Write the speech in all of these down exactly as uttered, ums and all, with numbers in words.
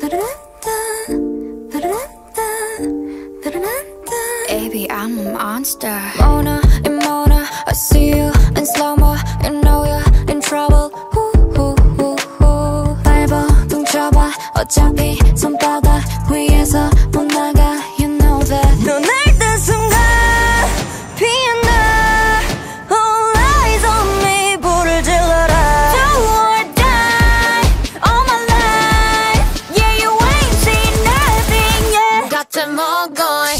Baby, I'm a monster. Mona and Mona, I see you in slow-mo. You know you're in trouble. 밟아, 뭉쳐봐. 어차피 손바닥 위에서 못 나가. You know that. 눈을 뜬 순간 피어나. All eyes on me. 불을 질러라. Do or die all my life. Yeah, you ain't seen nothing yet. got them all going.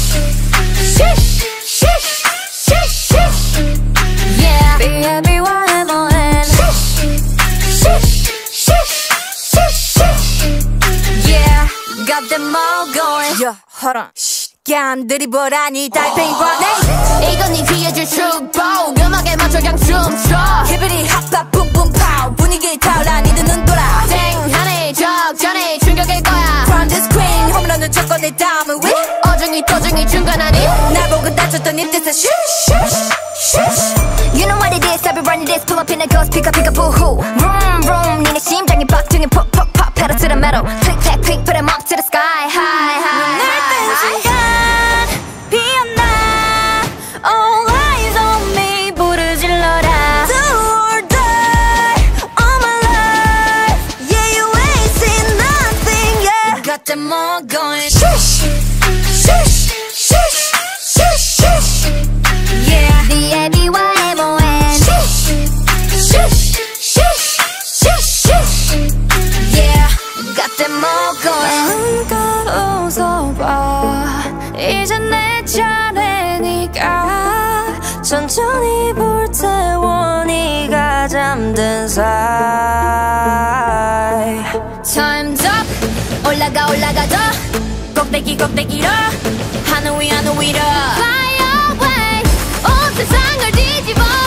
Got them all going. Yeah, hold on. 얀 드리블하니 달팽이 보내. 이건 네 귀에 줄 축복. 음악에 맞춰 그냥 춤춰. 히비리 핫바 뿜뿜 파우. 분위기 타올라 니들 눈 돌아. 땡하네 적잖아 충격일 거야. From the screen 홈런은 쳤고 내 다음은 위. 어중이 to중이 중간 아니. 날 보고 다쳤던 입뜻에 슈 You know what it is, I be running this. Pull up in a ghost, pick up, pick up, boo-hoo. Vroom, vroom, 니네 심장이 박등에 pop, pop, pop. pedal to the metal. Click, clack, click, put 'em up to the sky. High, high, high. 순간 피어나. All eyes on me. 불을 질러라. Do or die all my life. Yeah, you ain't seen nothing yet. Got them all going. Shush, shush, shush, shush, shush. Yeah. The B-Y-M-O-N. Shush, shush, shush, shush, shush. Yeah, got them all going. 한껏 웃어봐. 이제 내 차례니까. 천천히 불태워 네가 잠든 사이. Time's up. 올라가 올라가 더. 꼭대기 꼭대기로. 하늘 위 하늘 위로. Fly away. 온 세상을 뒤집어.